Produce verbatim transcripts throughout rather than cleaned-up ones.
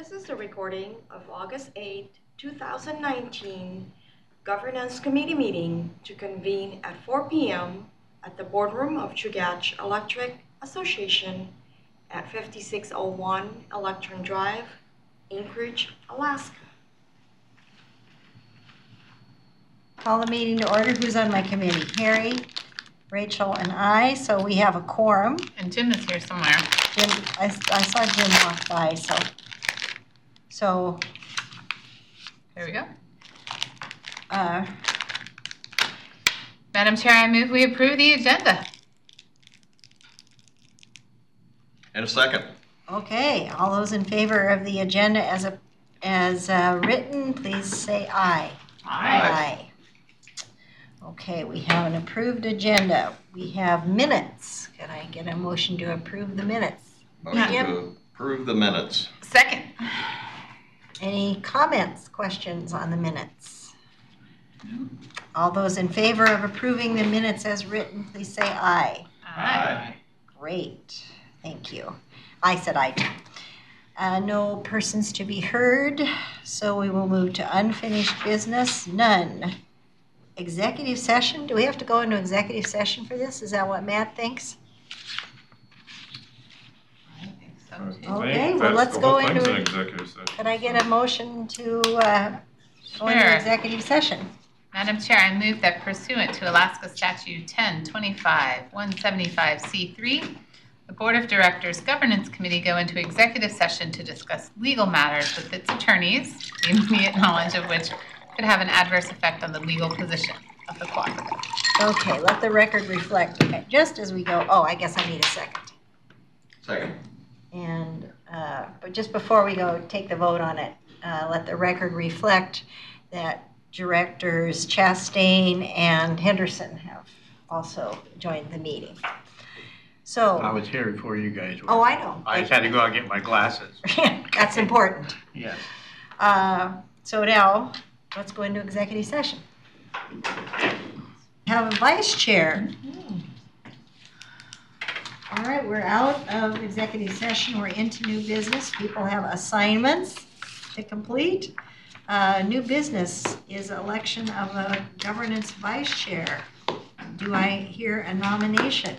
This is the recording of August eighth, two thousand nineteen Governance Committee meeting to convene at four p m at the boardroom of Chugach Electric Association at fifty-six oh one Electron Drive, Anchorage, Alaska. Call the meeting to order. Who's on my committee? Harry, Rachel, and I. So we have a quorum. And Jim is here somewhere. Jim, I, I saw Jim walk by, so. So. Here we go. Uh, Madam Chair, I move we approve the agenda. And a second. okay, all those in favor of the agenda as a as uh, written, please say aye. Aye. Okay, we have an approved agenda. We have minutes. Can I get a motion to approve the minutes? Motion Jim? to approve the minutes. Second. Any comments, questions on the minutes? All those in favor of approving the minutes as written, please say aye. Aye. Great, thank you. I said aye too. Uh, no persons to be heard, so we will move to unfinished business, none. Executive session, do we have to go into executive session for this? Is that what Matt thinks? I think so I too. think Okay, well, that's let's the go whole thing's into- an executive session. Could I get a motion to uh, go into Sure. executive session? Madam Chair, I move that pursuant to Alaska Statute ten twenty-five one seventy-five C three, the Board of Directors Governance Committee go into executive session to discuss legal matters with its attorneys, the immediate knowledge of which could have an adverse effect on the legal position of the cooperative. Okay, let the record reflect, okay, just as we go, oh, I guess I need a second. Second. And, uh, but just before we go take the vote on it, uh, let the record reflect that Directors Chastain and Henderson have also joined the meeting. I So, was here before you guys were. oh, I know. I just had to go out and get my glasses. That's important. Yes. Uh, So now, let's go into executive session. Have a vice chair. All right, we're out of executive session. We're into new business. People have assignments to complete. Uh, New business is election of a governance vice chair. Do I hear a nomination?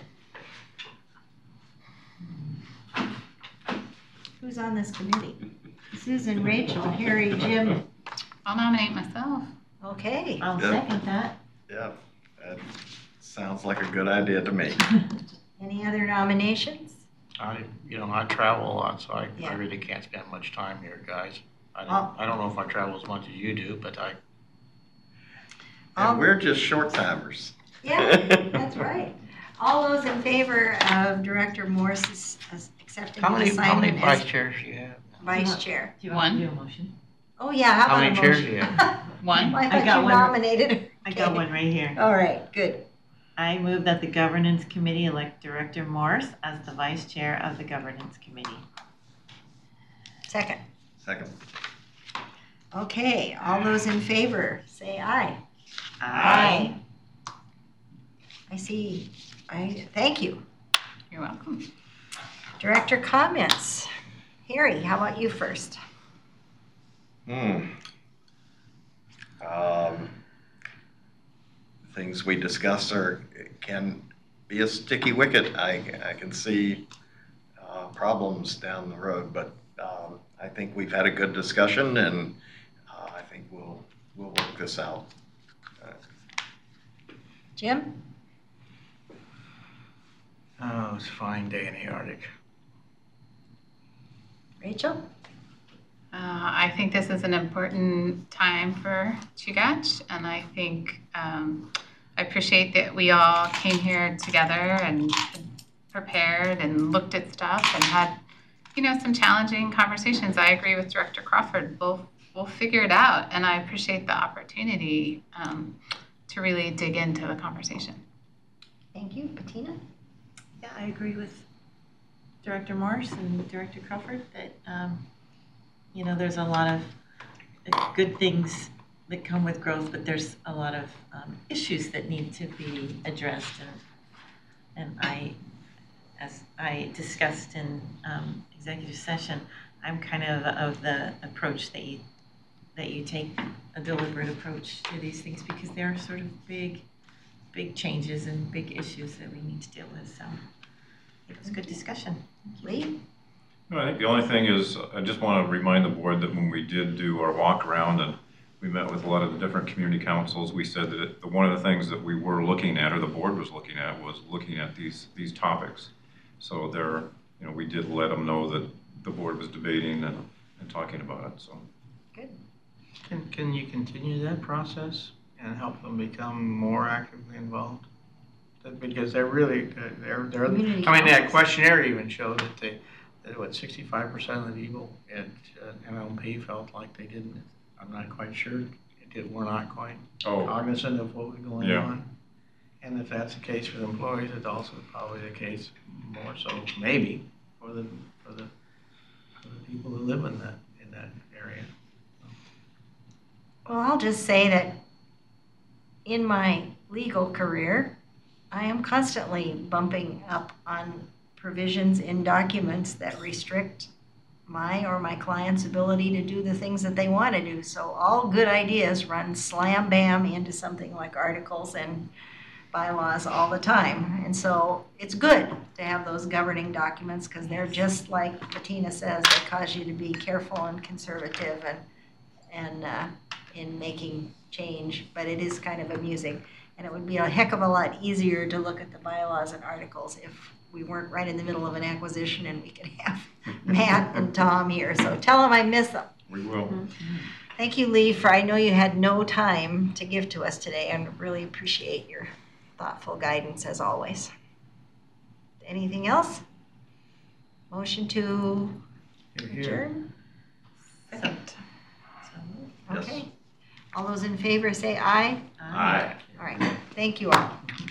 Who's on this committee? Susan, Rachel, Harry, Jim. I'll nominate myself. Okay. I'll Yeah. second that. Yeah, that sounds like a good idea to me. Any other nominations? I, you know, I travel a lot, so I, Yeah. I really can't spend much time here, guys. I Oh. don't, I don't know if I travel as much as you do, but I, Um, And we're just short timers. Yeah, that's right. All those in favor of Director Morse's accepting how the many, how many assignment vice as chairs do you have? vice chair? Do you want One. to do a motion? Oh, yeah, how How about a many chairs motion? do you have? One. I I thought got you one. nominated her. I got Okay. one right here. All right, good. I move that the Governance Committee elect Director Morse as the Vice Chair of the Governance Committee. Second. Second. Okay, all those in favor, say aye. Aye. I see, I, thank you. You're welcome. Director comments. Harry, how about you first? Hmm. Um, things we discuss are, can be a sticky wicket. I, I can see uh, problems down the road, but um, I think we've had a good discussion, and uh, I think we'll, we'll work this out. Uh, Jim? Oh, it's a fine day in the Arctic. Rachel? Uh, I think this is an important time for Chugach, and I think um, I appreciate that we all came here together and prepared and looked at stuff and had, you know, some challenging conversations. I agree with Director Crawford. We'll we'll figure it out, and I appreciate the opportunity um, to really dig into the conversation. Thank you. Bettina? Yeah, I agree with Director Morse and Director Crawford that, um, you know, there's a lot of uh, good things that come with growth, but there's a lot of um, issues that need to be addressed. And, and I, as I discussed in um, executive session, I'm kind of of the approach that you, that you take a deliberate approach to these things because they are sort of big, big changes and big issues that we need to deal with. So it was a good discussion. Lee? No, I think the only thing is, I just want to remind the board that when we did do our walk around and we met with a lot of the different community councils, we said that it, one of the things that we were looking at, or the board was looking at, was looking at these these topics. So there, you know, we did let them know that the board was debating and, and talking about it. So Good. Can, can you continue that process and help them become more actively involved? That- Because they're really, they're, they're, Community I mean, that councils. questionnaire even showed that they, that what, sixty-five percent of the people at uh, M L P felt like they didn't, I'm not quite sure, it did, we're not quite oh cognizant of what was going Yeah. on. And if that's the case for the employees, it's also probably the case more so, maybe, for the, for the, for the people who live in that, in that area. Well, I'll just say that in my legal career, I am constantly bumping up on provisions in documents that restrict my or my client's ability to do the things that they want to do. So all good ideas run slam bam into something like articles and bylaws all the time. And so it's good to have those governing documents because they're just like Bettina says, they cause you to be careful and conservative and, and uh, in making change, but it is kind of amusing. And it would be a heck of a lot easier to look at the bylaws and articles if we weren't right in the middle of an acquisition and we could have Matt and Tom here. So tell them I miss them. we will. Thank you, Lee, for I know you had no time to give to us today and really appreciate your thoughtful guidance as always. Anything else? Motion to Here, here. adjourn? So, Yes. Okay. All those in favor say aye. uh, Aye. All right. Thank you all.